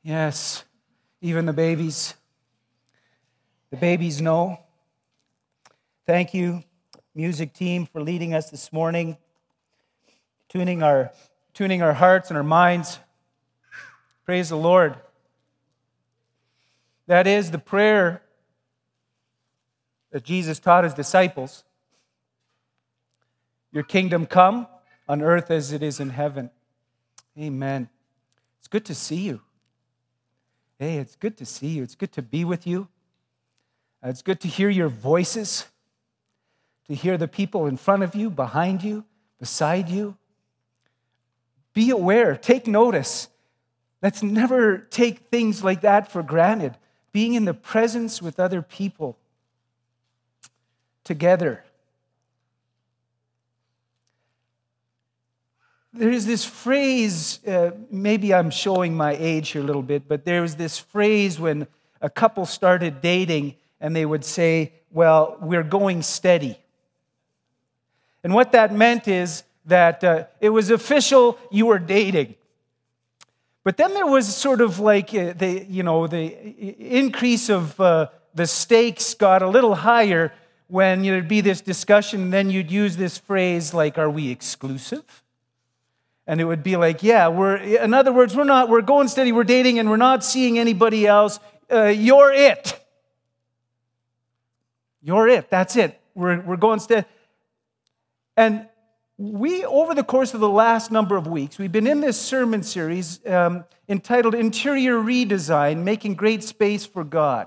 Yes, even the babies. The babies know. Thank you, music team, for leading us this morning, tuning our hearts and our minds. Praise the Lord. That is the prayer that Jesus taught his disciples. Your kingdom come on earth as it is in heaven. Amen. It's good to see you. Hey, it's good to see you. It's good to be with you. It's good to hear your voices, to hear the people in front of you, behind you, beside you. Be aware, take notice. Let's never take things like that for granted. Being in the presence with other people together. There is this phrase, maybe I'm showing my age here a little bit, but there was this phrase when a couple started dating and they would say, well, we're going steady. And what that meant is that it was official, you were dating. But then there was sort of like the increase of the stakes got a little higher when there'd be this discussion, and then you'd use this phrase like, are we exclusive? And it would be like, yeah, in other words, we're going steady, we're dating, and we're not seeing anybody else. You're it. You're it. That's it. We're going steady. And we, over the course of the last number of weeks, we've been in this sermon series entitled Interior Redesign, Making Great Space for God.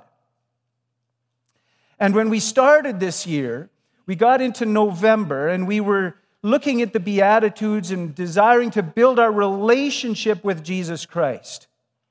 And when we started this year, we got into November, and we were looking at the Beatitudes and desiring to build our relationship with Jesus Christ.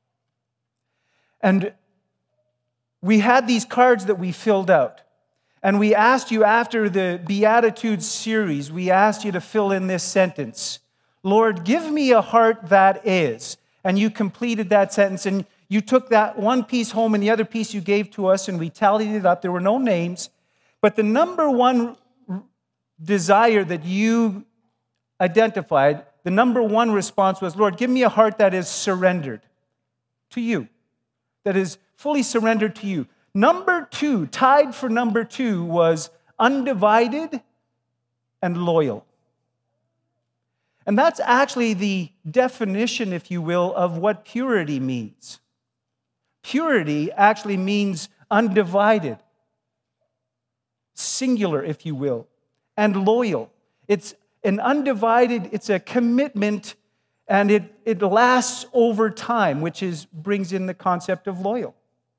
And we had these cards that we filled out. And we asked you after the Beatitudes series, we asked you to fill in this sentence. Lord, give me a heart that is. And you completed that sentence, and you took that one piece home and the other piece you gave to us, and we tallied it up. There were no names. But the number one desire that you identified, the number one response was, Lord, give me a heart that is surrendered to you, that is fully surrendered to you. Number two, tied for number two, was undivided and loyal. And that's actually the definition, if you will, of what purity means. Purity actually means undivided, singular, if you will, and loyal. It's an undivided, it's a commitment, and it lasts over time, which brings in the concept of loyal.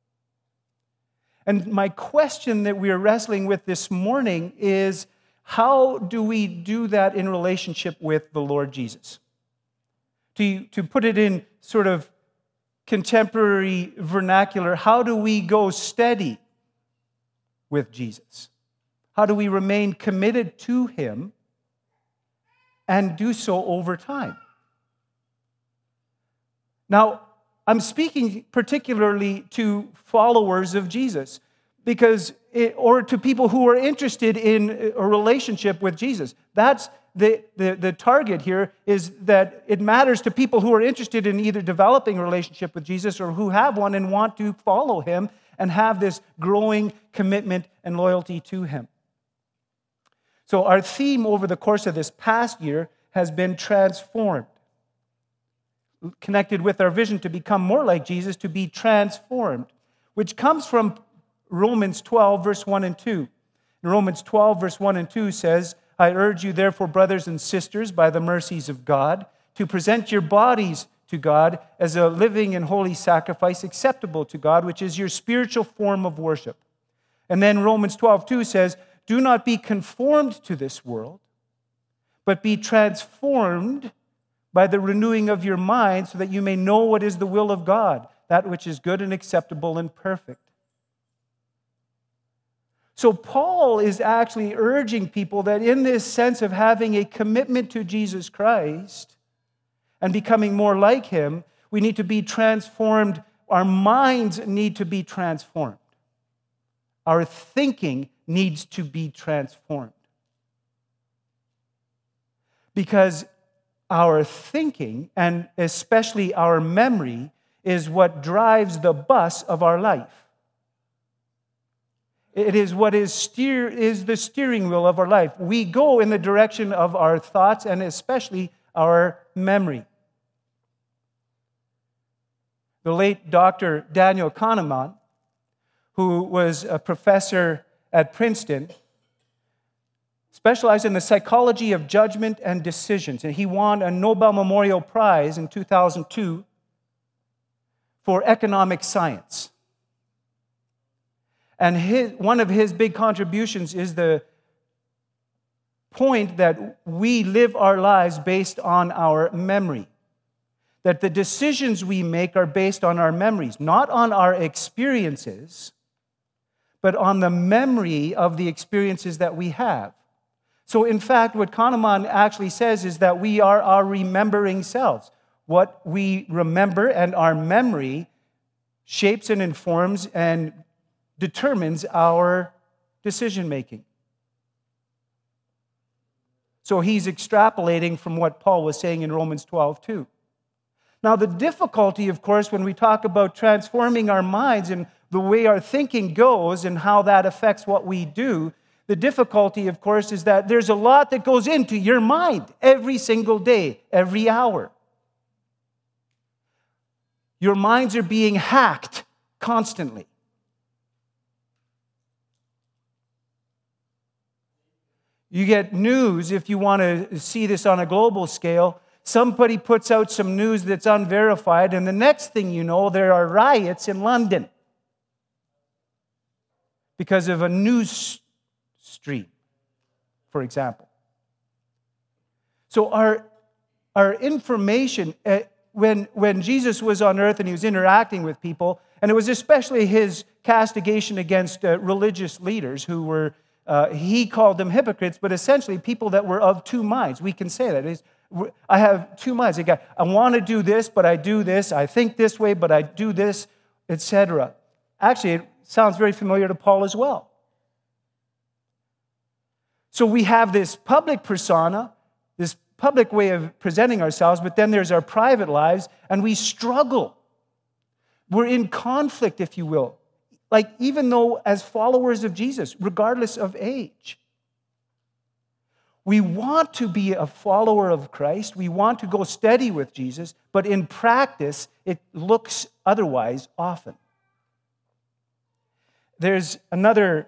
And my question that we are wrestling with this morning is, how do we do that in relationship with the Lord Jesus? To put it in sort of contemporary vernacular, how do we go steady with Jesus? How do we remain committed to him and do so over time? Now, I'm speaking particularly to followers of Jesus, or to people who are interested in a relationship with Jesus. That's the target here, is that it matters to people who are interested in either developing a relationship with Jesus or who have one and want to follow him and have this growing commitment and loyalty to him. So our theme over the course of this past year has been transformed, connected with our vision to become more like Jesus, to be transformed, which comes from Romans 12, verse 1 and 2. Romans 12, verse 1 and 2 says, I urge you, therefore, brothers and sisters, by the mercies of God, to present your bodies to God as a living and holy sacrifice acceptable to God, which is your spiritual form of worship. And then Romans 12, 2 says, do not be conformed to this world, but be transformed by the renewing of your mind, so that you may know what is the will of God, that which is good and acceptable and perfect. So Paul is actually urging people that in this sense of having a commitment to Jesus Christ and becoming more like him, we need to be transformed. Our minds need to be transformed. Our thinking needs to be transformed. Because our thinking, and especially our memory, is what drives the bus of our life. It is what is the steering wheel of our life. We go in the direction of our thoughts and especially our memory. The late Dr. Daniel Kahneman, who was a professor at Princeton, specialized in the psychology of judgment and decisions. And he won a Nobel Memorial Prize in 2002 for economic science. And one of his big contributions is the point that we live our lives based on our memory. That the decisions we make are based on our memories, not on our experiences, but on the memory of the experiences that we have. So in fact, what Kahneman actually says is that we are our remembering selves. What we remember and our memory shapes and informs and determines our decision-making. So he's extrapolating from what Paul was saying in Romans 12:2. Now, the difficulty, of course, when we talk about transforming our minds and the way our thinking goes and how that affects what we do, the difficulty, of course, is that there's a lot that goes into your mind every single day, every hour. Your minds are being hacked constantly. You get news, if you want to see this on a global scale, somebody puts out some news that's unverified, and the next thing you know, there are riots in London because of a news stream, for example. So our information, when Jesus was on earth and he was interacting with people, and it was especially his castigation against religious leaders who were, he called them hypocrites, but essentially people that were of two minds. We can say that. I have two minds. I want to do this, but I do this. I think this way, but I do this, etc. Actually, it sounds very familiar to Paul as well. So we have this public persona, this public way of presenting ourselves, but then there's our private lives, and we struggle. We're in conflict, if you will. Like, even though as followers of Jesus, regardless of age. We want to be a follower of Christ. We want to go steady with Jesus, but in practice, it looks otherwise often. There's another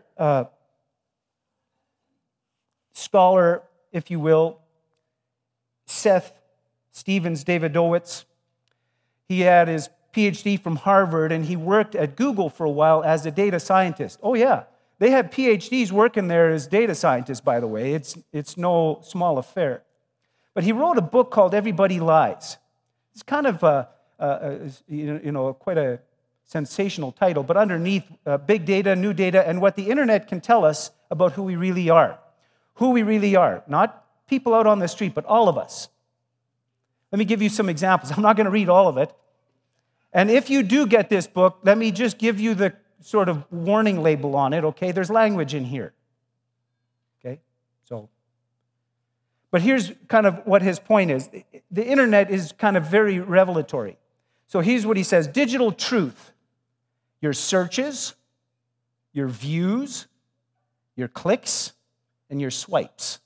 scholar, if you will, Seth Stevens-Davidowitz. He had his PhD from Harvard, and he worked at Google for a while as a data scientist. Oh, yeah. They have PhDs working there as data scientists, by the way. It's no small affair. But he wrote a book called Everybody Lies. It's kind of quite a sensational title, but underneath big data, new data, and what the internet can tell us about who we really are. Who we really are. Not people out on the street, but all of us. Let me give you some examples. I'm not going to read all of it. And if you do get this book, let me just give you the sort of warning label on it, okay? There's language in here. Okay? But here's kind of what his point is. The internet is kind of very revelatory. So here's what he says. Digital truth. Your searches, your views, your clicks, and your swipes.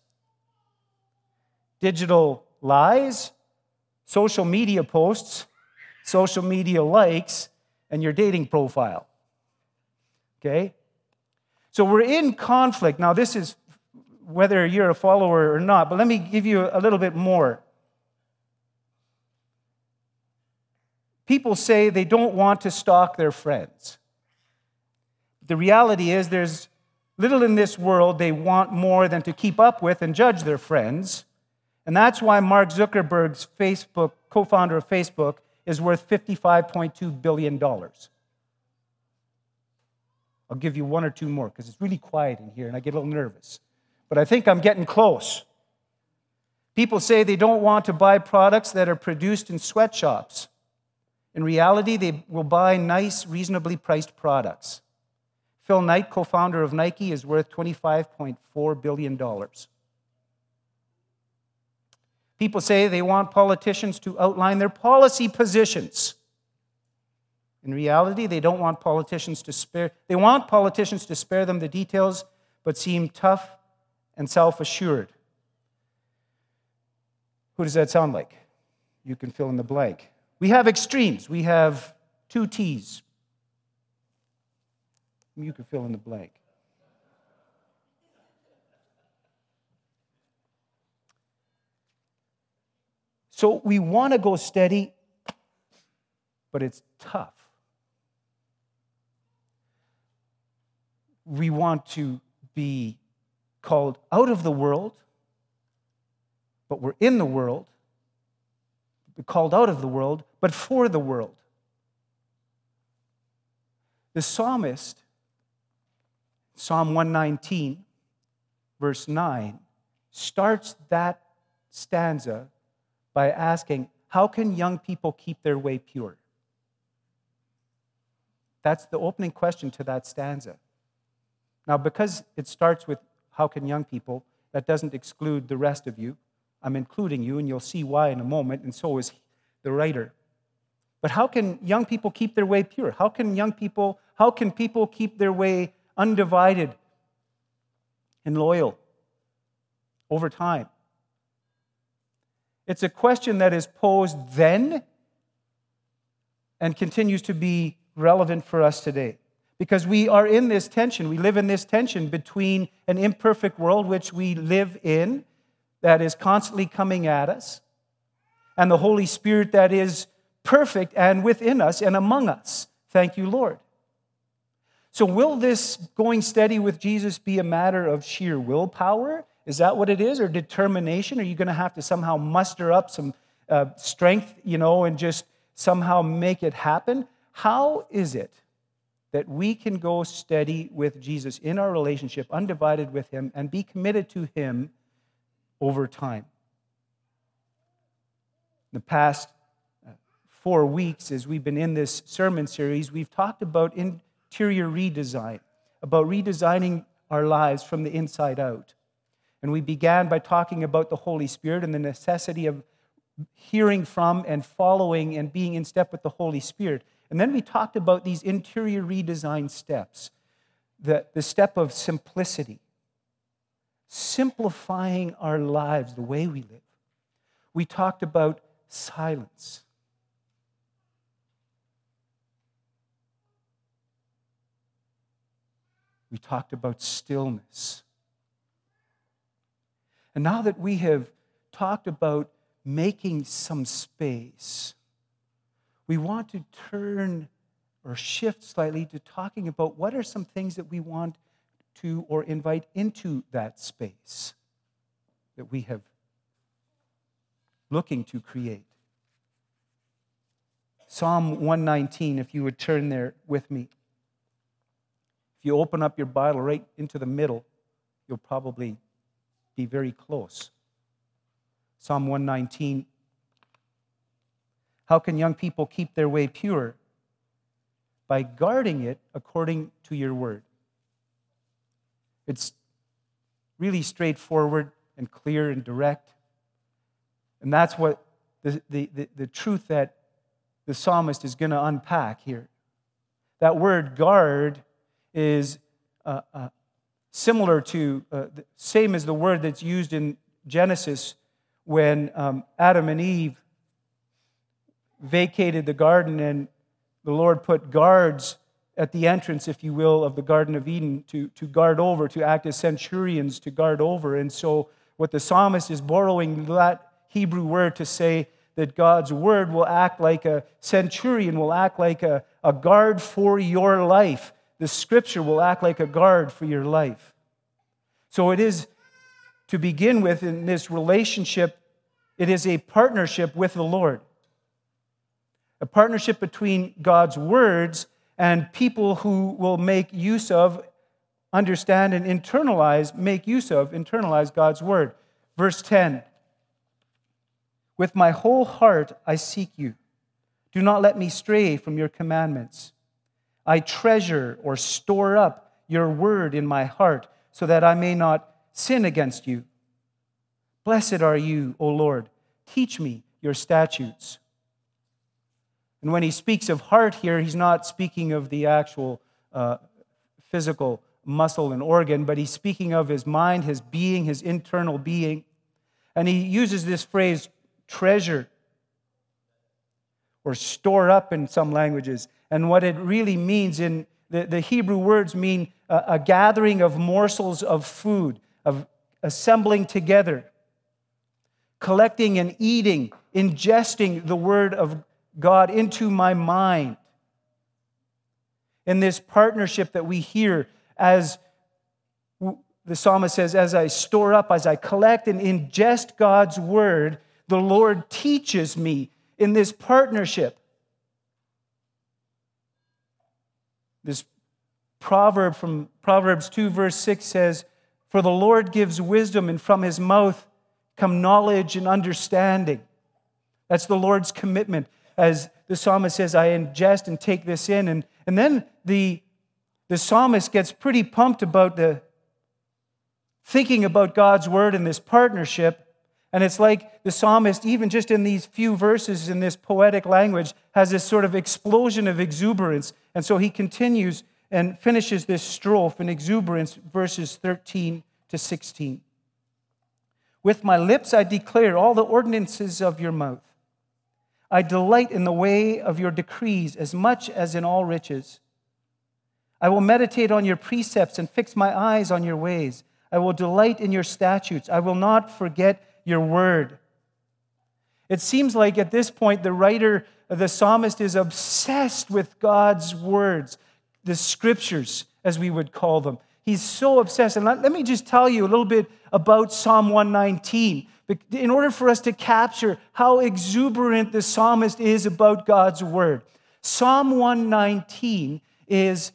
Digital lies, social media posts, social media likes, and your dating profile. Okay? So we're in conflict. Now, this is whether you're a follower or not, but let me give you a little bit more. People say they don't want to stalk their friends. The reality is there's little in this world they want more than to keep up with and judge their friends. And that's why Mark Zuckerberg's Facebook, co-founder of Facebook, is worth $55.2 billion. I'll give you one or two more because it's really quiet in here and I get a little nervous. But I think I'm getting close. People say they don't want to buy products that are produced in sweatshops. In reality, they will buy nice, reasonably priced products. Phil Knight, co-founder of Nike, is worth $25.4 billion. People say they want politicians to outline their policy positions. In reality, they want politicians to spare them the details, but seem tough and self-assured. Who does that sound like? You can fill in the blank. We have extremes. We have two T's. You can fill in the blank. So we want to go steady, but it's tough. We want to be called out of the world, but we're in the world. We're called out of the world, but for the world. The psalmist, Psalm 119, verse 9, starts that stanza by asking, how can young people keep their way pure? That's the opening question to that stanza. Now, because it starts with how can young people, that doesn't exclude the rest of you. I'm including you, and you'll see why in a moment, and so is the writer. But how can young people keep their way pure? How can people keep their way undivided and loyal over time? It's a question that is posed then and continues to be relevant for us today. Because we are in this tension, we live in this tension between an imperfect world which we live in, that is constantly coming at us, and the Holy Spirit that is perfect and within us and among us. Thank you, Lord. So will this going steady with Jesus be a matter of sheer willpower? Is that what it is? Or determination? Are you going to have to somehow muster up some strength, and just somehow make it happen? How is it that we can go steady with Jesus in our relationship, undivided with Him, and be committed to Him over time? In the past 4 weeks, as we've been in this sermon series, we've talked about interior redesign, about redesigning our lives from the inside out. And we began by talking about the Holy Spirit and the necessity of hearing from and following and being in step with the Holy Spirit. And then we talked about these interior redesign steps, the step of simplicity, simplifying our lives, the way we live. We talked about silence. We talked about stillness. And now that we have talked about making some space, we want to turn or shift slightly to talking about what are some things that we want to or invite into that space that we have looking to create. Psalm 119, if you would turn there with me. If you open up your Bible right into the middle, you'll probably be very close. Psalm 119. How can young people keep their way pure? By guarding it according to your word. It's really straightforward and clear and direct. And that's what the truth that the psalmist is going to unpack here. That word guard is similar to, same as the word that's used in Genesis when Adam and Eve vacated the garden and the Lord put guards at the entrance, if you will, of the Garden of Eden to guard over, to act as centurions to guard over. And so what the psalmist is borrowing that Hebrew word to say that God's word will act like a centurion, will act like a guard for your life. The scripture will act like a guard for your life. So it is, to begin with, in this relationship, it is a partnership with the Lord. A partnership between God's words and people who will make use of, understand, and internalize God's word. Verse 10. With my whole heart I seek you. Do not let me stray from your commandments. I treasure or store up your word in my heart so that I may not sin against you. Blessed are you, O Lord. Teach me your statutes. And when he speaks of heart here, he's not speaking of the actual physical muscle and organ, but he's speaking of his mind, his being, his internal being. And he uses this phrase, treasure, or store up in some languages. And what it really means in the Hebrew words mean a gathering of morsels of food, of assembling together, collecting and eating, ingesting the word of God into my mind. In this partnership that we hear, as the psalmist says, as I store up, as I collect and ingest God's word, the Lord teaches me in this partnership. This proverb from Proverbs 2, verse 6 says, "For the Lord gives wisdom, and from his mouth come knowledge and understanding." That's the Lord's commitment. As the psalmist says, I ingest and take this in. And then the psalmist gets pretty pumped about thinking about God's word in this partnership. And it's like the psalmist, even just in these few verses in this poetic language, has this sort of explosion of exuberance. And so he continues and finishes this strophe in exuberance, verses 13 to 16. "With my lips I declare all the ordinances of your mouth. I delight in the way of your decrees as much as in all riches. I will meditate on your precepts and fix my eyes on your ways. I will delight in your statutes. I will not forget your word." It seems like at this point the writer, the psalmist, is obsessed with God's words, the scriptures, as we would call them. He's so obsessed. And let me just tell you a little bit about Psalm 119. In order for us to capture how exuberant the psalmist is about God's word. Psalm 119 is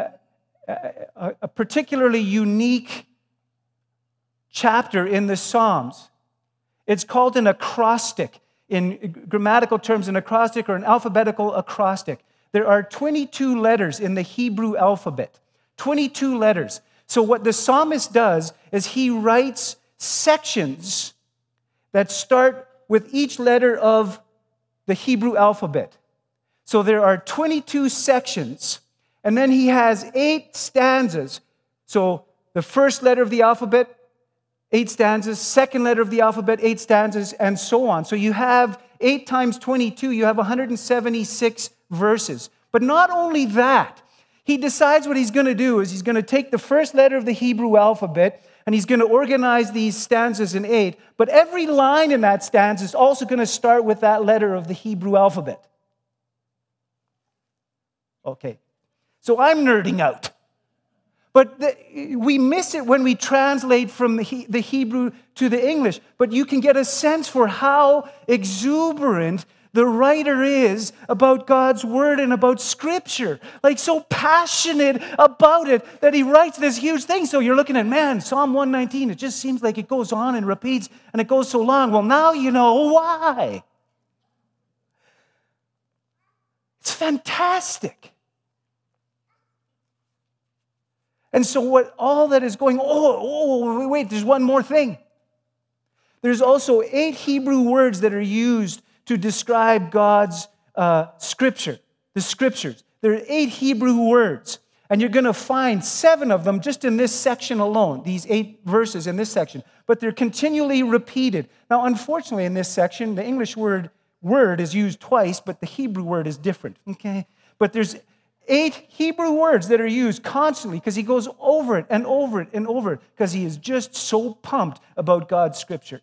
a particularly unique chapter in the Psalms. It's called an acrostic. In grammatical terms, an acrostic or an alphabetical acrostic. There are 22 letters in the Hebrew alphabet. 22 letters. So what the psalmist does is he writes sections that start with each letter of the Hebrew alphabet. So there are 22 sections, and then he has 8 stanzas. So the first letter of the alphabet, 8 stanzas, second letter of the alphabet, 8 stanzas, and so on. So you have 8 times 22, you have 176 verses. But not only that, he decides what he's going to do is he's going to take the first letter of the Hebrew alphabet and he's going to organize these stanzas in 8. But every line in that stanza is also going to start with that letter of the Hebrew alphabet. Okay, so I'm nerding out. But we miss it when we translate from the Hebrew to the English. But you can get a sense for how exuberant the writer is about God's word and about Scripture. Like so passionate about it that he writes this huge thing. So you're looking at, man, Psalm 119, it just seems like it goes on and repeats and it goes so long. Well, now you know why. It's fantastic. And so what all that is going, wait, there's one more thing. There's also 8 Hebrew words that are used to describe God's Scripture, the Scriptures. There are 8 Hebrew words, and you're going to find 7 of them just in this section alone, these 8 verses in this section, but they're continually repeated. Now, unfortunately, in this section, the English word is used twice, but the Hebrew word is different, okay? But there's 8 Hebrew words that are used constantly because he goes over it and over it and over it because he is just so pumped about God's Scripture.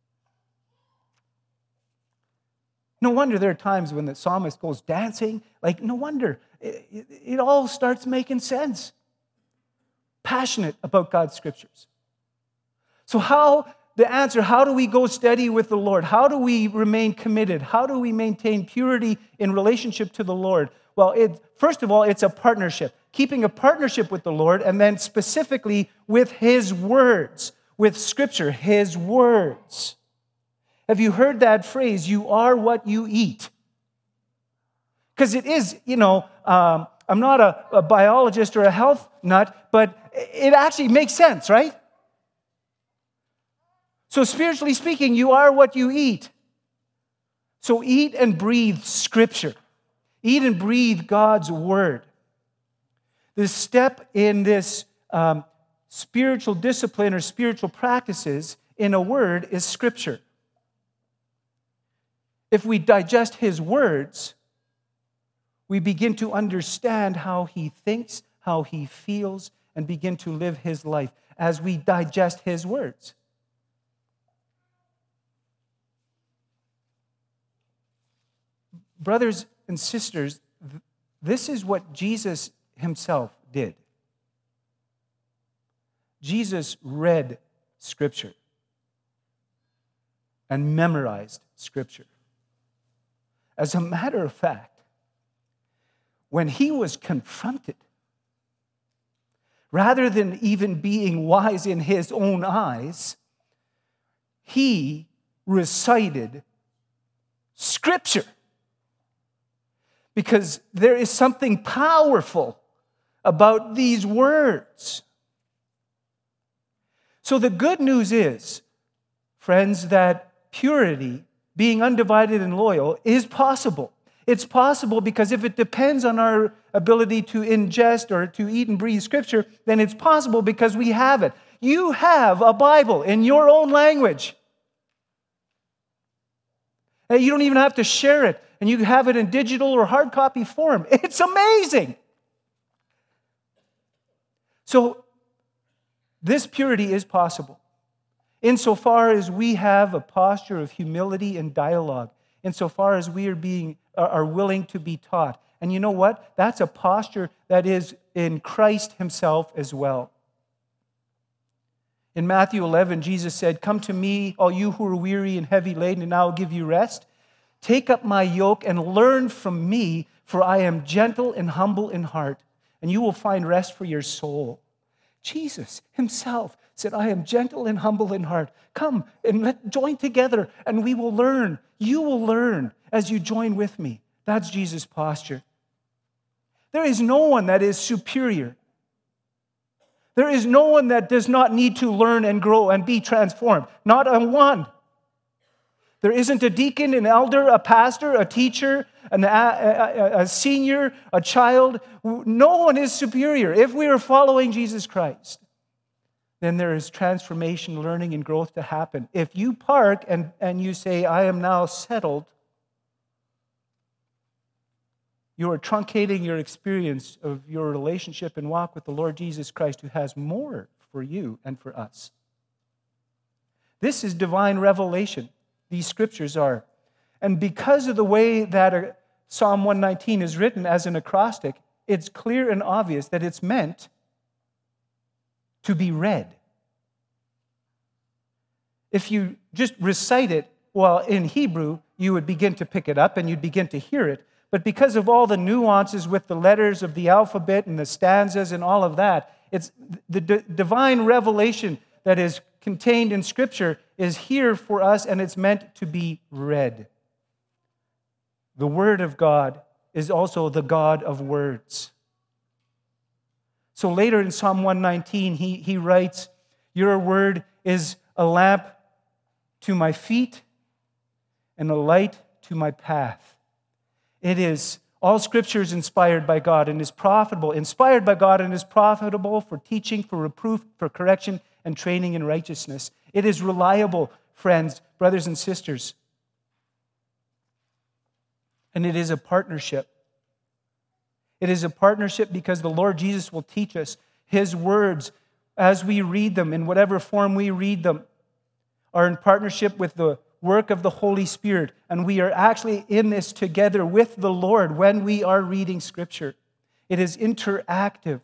No wonder there are times when the psalmist goes dancing. Like, no wonder. It all starts making sense. Passionate about God's Scriptures. So how do we go steady with the Lord? How do we remain committed? How do we maintain purity in relationship to the Lord? Well, first of all, it's a partnership. Keeping a partnership with the Lord, and then specifically with His words, with Scripture, His words. Have you heard that phrase, you are what you eat? Because it is, I'm not a biologist or a health nut, but it actually makes sense, right? So spiritually speaking, you are what you eat. So eat and breathe Scripture. Eat and breathe God's word. The step in this spiritual discipline or spiritual practices in a word is Scripture. If we digest his words, we begin to understand how he thinks, how he feels, and begin to live his life as we digest his words. Brothers and sisters, this is what Jesus himself did. Jesus read Scripture and memorized Scripture. As a matter of fact, when he was confronted, rather than even being wise in his own eyes, he recited Scripture. Because there is something powerful about these words. So the good news is, friends, that purity, being undivided and loyal, is possible. It's possible because if it depends on our ability to ingest or to eat and breathe Scripture, then it's possible because we have it. You have a Bible in your own language. And you don't even have to share it, and you have it in digital or hard copy form. It's amazing. So, this purity is possible insofar as we have a posture of humility and dialogue, insofar as we are willing to be taught. And you know what? That's a posture that is in Christ himself as well. In Matthew 11, Jesus said, "Come to me, all you who are weary and heavy laden, and I will give you rest. Take up my yoke and learn from me, for I am gentle and humble in heart, and you will find rest for your soul." Jesus himself said, "I am gentle and humble in heart. Come and let's join together, and we will learn. You will learn as you join with me." That's Jesus' posture. There is no one that is superior. There is no one that does not need to learn and grow and be transformed. Not a one. There isn't a deacon, an elder, a pastor, a teacher, a senior, a child. No one is superior. If we are following Jesus Christ, then there is transformation, learning, and growth to happen. If you park and you say, "I am now settled," you are truncating your experience of your relationship and walk with the Lord Jesus Christ, who has more for you and for us. This is divine revelation. These scriptures are. And because of the way that Psalm 119 is written as an acrostic, it's clear and obvious that it's meant to be read. If you just recite it, well, in Hebrew, you would begin to pick it up and you'd begin to hear it. But because of all the nuances with the letters of the alphabet and the stanzas and all of that, it's the divine revelation that is contained in Scripture is here for us, and it's meant to be read. The Word of God is also the God of words. So later in Psalm 119, he writes, "Your word is a lamp to my feet and a light to my path." It is, all Scripture is inspired by God and is profitable, inspired by God and is profitable for teaching, for reproof, for correction, and training in righteousness. It is reliable, friends, brothers and sisters. And it is a partnership. It is a partnership because the Lord Jesus will teach us His words as we read them, in whatever form we read them, are in partnership with the work of the Holy Spirit. And we are actually in this together with the Lord when we are reading Scripture. It is interactive.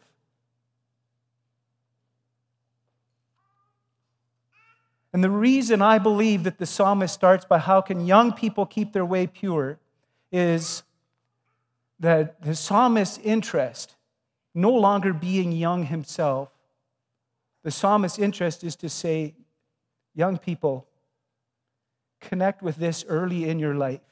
And the reason I believe that the psalmist starts by how can young people keep their way pure is that the psalmist's interest, no longer being young himself, the psalmist's interest is to say, young people, connect with this early in your life.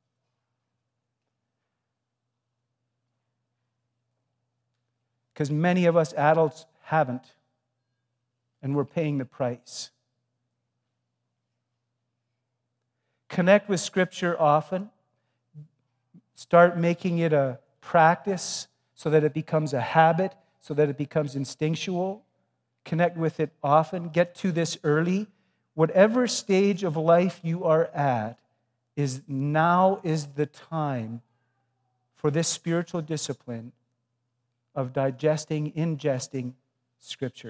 Because many of us adults haven't, and we're paying the price. Connect with Scripture often. Start making it a practice so that it becomes a habit, so that it becomes instinctual. Connect with it often. Get to this early. Whatever stage of life you are at, now is the time for this spiritual discipline of ingesting Scripture.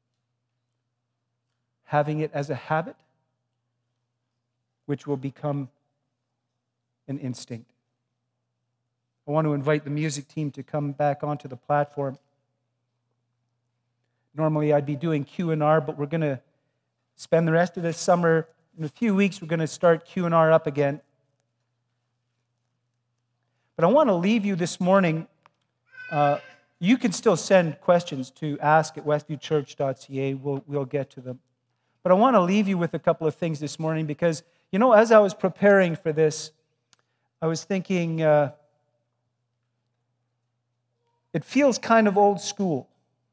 Having it as a habit, which will become an instinct. I want to invite the music team to come back onto the platform. Normally I'd be doing Q&R, but we're going to spend the rest of this summer. In a few weeks, we're going to start Q&R up again. But I want to leave you this morning. You can still send questions to ask@westviewchurch.ca. We'll get to them. But I want to leave you with a couple of things this morning because, as I was preparing for this, I was thinking it feels kind of old school.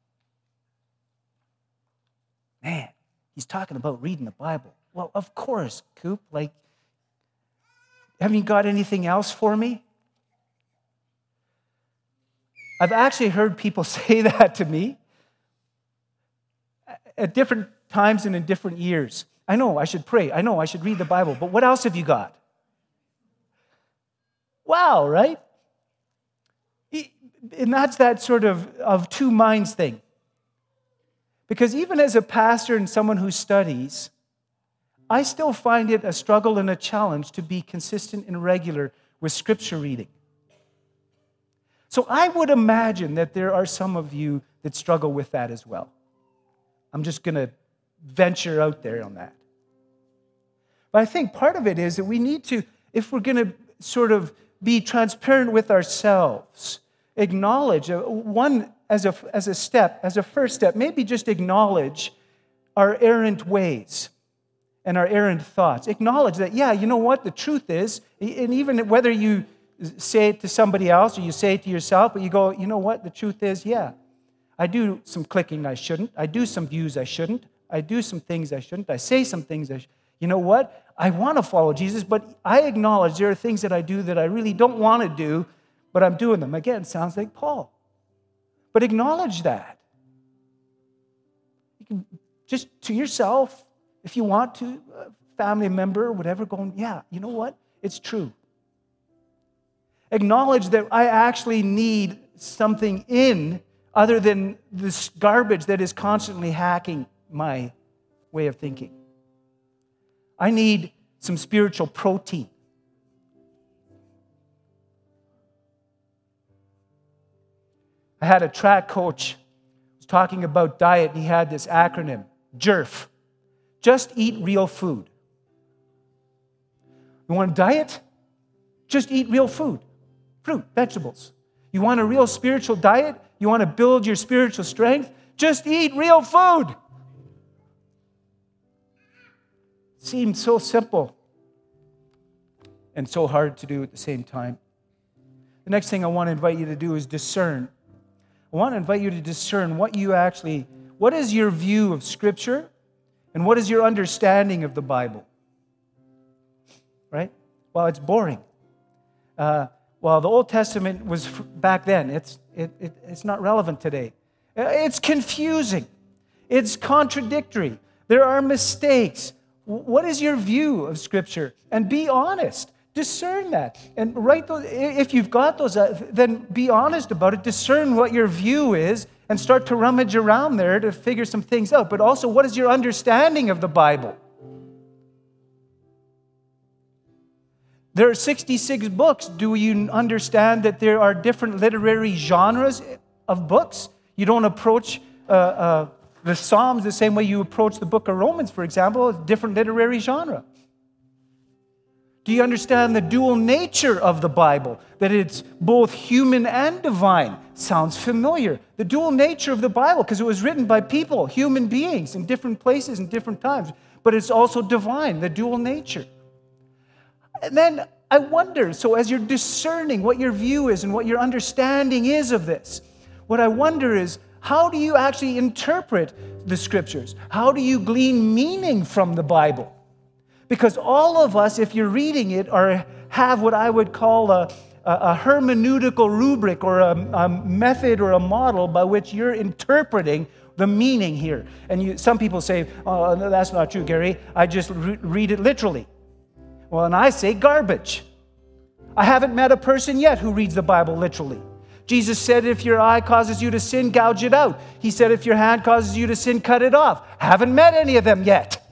Man, he's talking about reading the Bible. Well, of course, Coop. Haven't you got anything else for me? I've actually heard people say that to me at different times and in different years. I know I should pray. I know I should read the Bible. But what else have you got? Wow, right? And that's that sort of two minds thing. Because even as a pastor and someone who studies, I still find it a struggle and a challenge to be consistent and regular with Scripture reading. So I would imagine that there are some of you that struggle with that as well. I'm just going to venture out there on that. But I think part of it is that we need to, if we're going to sort of be transparent with ourselves, acknowledge as a first step, maybe just acknowledge our errant ways and our errant thoughts. Acknowledge that, you know what, the truth is, and even whether you say it to somebody else or you say it to yourself, but you go, you know what, the truth is, I do some clicking I shouldn't. I do some views I shouldn't. I do some things I shouldn't. I say some things I shouldn't. You know what? I want to follow Jesus, but I acknowledge there are things that I do that I really don't want to do, but I'm doing them. Again, sounds like Paul. But acknowledge that. You can just to yourself, if you want to, a family member or whatever, going, you know what? It's true. Acknowledge that I actually need something in other than this garbage that is constantly hacking my way of thinking. I need some spiritual protein. I had a track coach who was talking about diet, and he had this acronym, JERF. Just eat real food. You want a diet? Just eat real food. Fruit, vegetables. You want a real spiritual diet? You want to build your spiritual strength? Just eat real food. It seems so simple and so hard to do at the same time. The next thing I want to invite you to do is discern. I want to invite you to discern what is your view of Scripture and what is your understanding of the Bible? Right? Well, it's boring. Well, the Old Testament was back then. It's not relevant today. It's confusing. It's contradictory. There are mistakes. What is your view of Scripture? And be honest. Discern that. And write those. If you've got those, then be honest about it. Discern what your view is and start to rummage around there to figure some things out. But also, what is your understanding of the Bible? There are 66 books. Do you understand that there are different literary genres of books? You don't approach the Psalms the same way you approach the book of Romans, for example. It's a different literary genre. Do you understand the dual nature of the Bible? That it's both human and divine. Sounds familiar. The dual nature of the Bible, because it was written by people, human beings, in different places and different times. But it's also divine, the dual nature. And then I wonder, so as you're discerning what your view is and what your understanding is of this, what I wonder is, how do you actually interpret the Scriptures? How do you glean meaning from the Bible? Because all of us, if you're reading it, have what I would call a hermeneutical rubric or a method or a model by which you're interpreting the meaning here. And some people say, oh, no, that's not true, Gary. I just read it literally. Well, and I say garbage. I haven't met a person yet who reads the Bible literally. Jesus said, if your eye causes you to sin, gouge it out. He said, if your hand causes you to sin, cut it off. Haven't met any of them yet.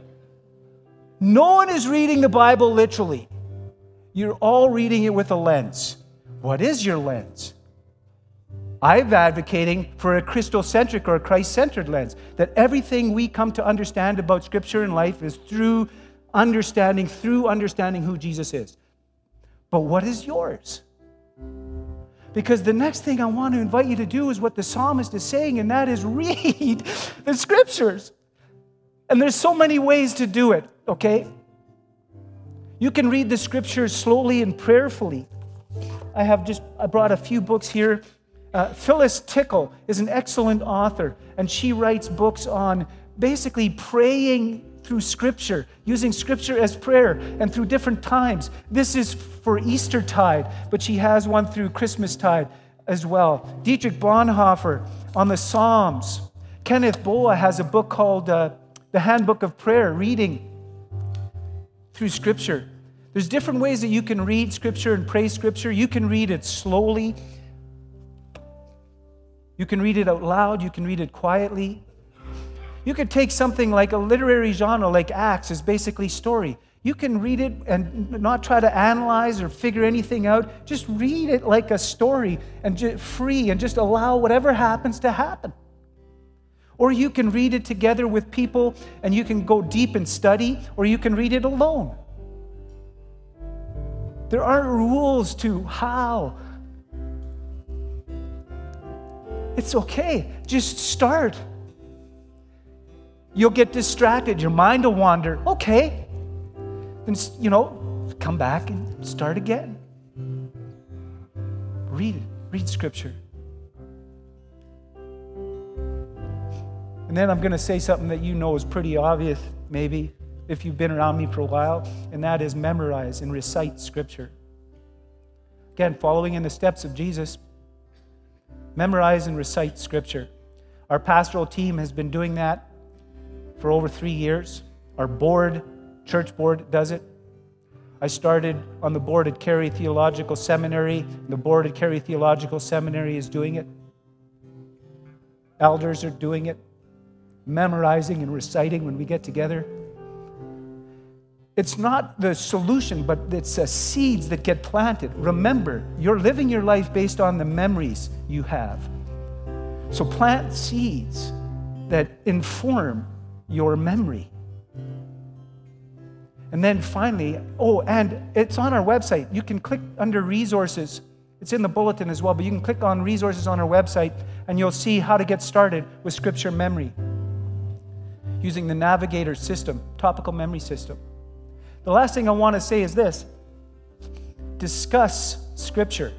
No one is reading the Bible literally. You're all reading it with a lens. What is your lens? I'm advocating for a Christocentric or a Christ-centered lens, that everything we come to understand about Scripture and life is through understanding who Jesus is. But what is yours? Because the next thing I want to invite you to do is what the psalmist is saying, and that is read the Scriptures. And there's so many ways to do it, okay? You can read the Scriptures slowly and prayerfully. I brought a few books here. Phyllis Tickle is an excellent author, and she writes books on basically praying through Scripture, using Scripture as prayer and through different times. This is for Eastertide, but she has one through Christmastide as well. Dietrich Bonhoeffer on the Psalms. Kenneth Boa has a book called The Handbook of Prayer, reading through Scripture. There's different ways that you can read Scripture and pray Scripture. You can read it slowly. You can read it out loud. You can read it quietly. You could take something like a literary genre like Acts is basically story. You can read it and not try to analyze or figure anything out. Just read it like a story and free and just allow whatever happens to happen. Or you can read it together with people and you can go deep and study, or you can read it alone. There aren't rules to how. It's okay. Just start. You'll get distracted. Your mind will wander. Okay. Then, come back and start again. Read it. Read Scripture. And then I'm going to say something that you know is pretty obvious, maybe, if you've been around me for a while, and that is memorize and recite Scripture. Again, following in the steps of Jesus, memorize and recite Scripture. Our pastoral team has been doing that for over 3 years. Our church board does it. I started on the board at Carey Theological Seminary. The board at Carey Theological Seminary is doing it. Elders are doing it. Memorizing and reciting when we get together. It's not the solution, but it's seeds that get planted. Remember, you're living your life based on the memories you have. So plant seeds that inform your memory. And then finally, and it's on our website. You can click under resources. It's in the bulletin as well, but you can click on resources on our website and you'll see how to get started with Scripture memory using the Navigator system, topical memory system. The last thing I want to say is this: discuss Scripture.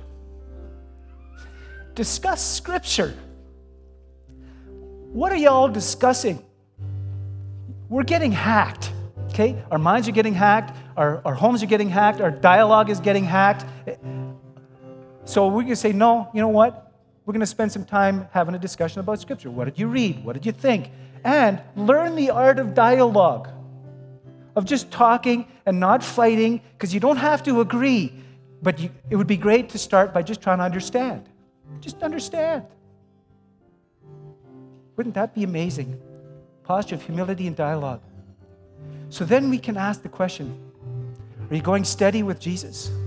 Discuss Scripture. What are y'all discussing? We're getting hacked, okay? Our minds are getting hacked, our homes are getting hacked, our dialogue is getting hacked. So we're going to say, no, you know what? We're going to spend some time having a discussion about Scripture. What did you read? What did you think? And learn the art of dialogue, of just talking and not fighting, because you don't have to agree, but it would be great to start by just trying to understand. Just understand. Wouldn't that be amazing? Posture of humility and dialogue. So then we can ask the question, are you going steady with Jesus?